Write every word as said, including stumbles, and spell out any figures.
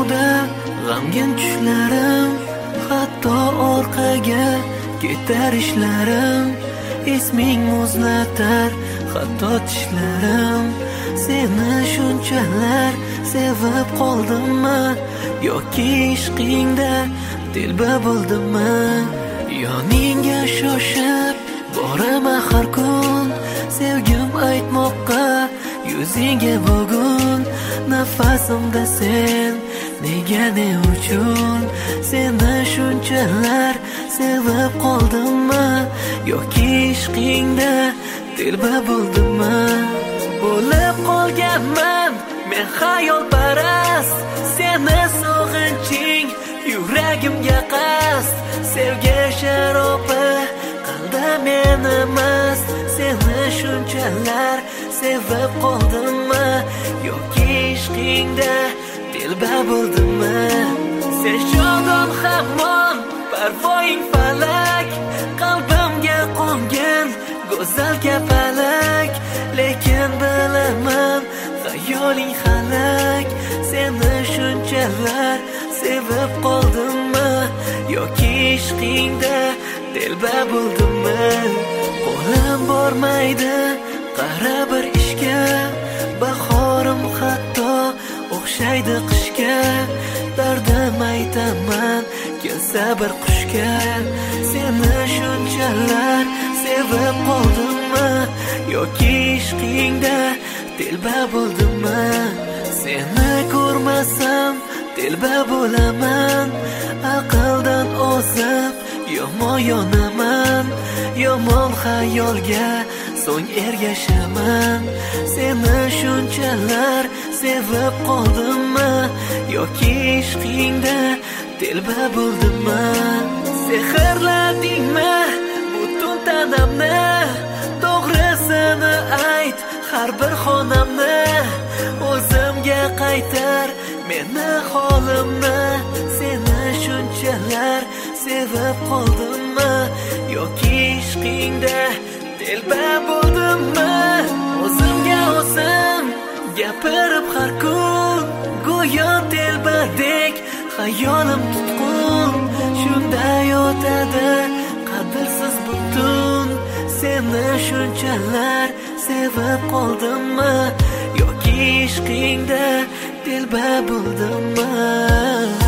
ko'nglimda g'amgin tushlarim, hatto orqaga ketar ishlarim. Esming muzlatar hatto tishlarim. Seni shunchalar sevib qoldimmi, yoki ishqingda dilba bo'ldimmi? Yoningga shoshib boraman har kun, sevgim aytmoqqa yuzingga bugun. Nafasimda sen, nega ne uchun? Seni shunchalar sevib qoldimmi, yoki ishqingda dilba bo'ldimmi? Bo'lib qolganman men xayolparast, seni sog'inching yuragimga qasd. Sevgi sharobi qalda meni mast, seni shunchalar sevib qoldimmi, yoki ishqingda dilba bo'ldimmi? Sen shodon hamon parvoying falak, qalbimga qo'ngan go'zal kapalak. Lekin bilaman xayoling halak, seni shunchalar sevib qoldimmi, yoki ishqingda dilba bo'ldimmi? Qo'lim bormaydi qara bir ishga, bahorim hatto o'xshaydi qishga. Dardim aytaman kelsa bir qushga, seni shunchalar sevib qoldimmi, yoki ishqingda dilba bo'ldimmi? Seni ko'rmasam dilba bo'laman, aqldan ozib yomon yonaman. Yomon xayolga so'ng ergashaman. Seni shunchalar sevib qoldimmi, yoki ishqingda dilba bo'ldimmi? Sehrladingmi butun tanamni, to'g'risini ayt har bir xonamni. O'zimga qaytar meni holimni, seni shunchalar sevib qoldimmi, yoki ishqingda dilba bo'ldimmi? O'zimga o'zim gapirib har kun, go'yo telbadek xayolim tutqun. Shunday o'tadi qadrsiz butun, seni shunchalar sevib qoldimmi, yoki ishqingda dilba bo'ldimmi?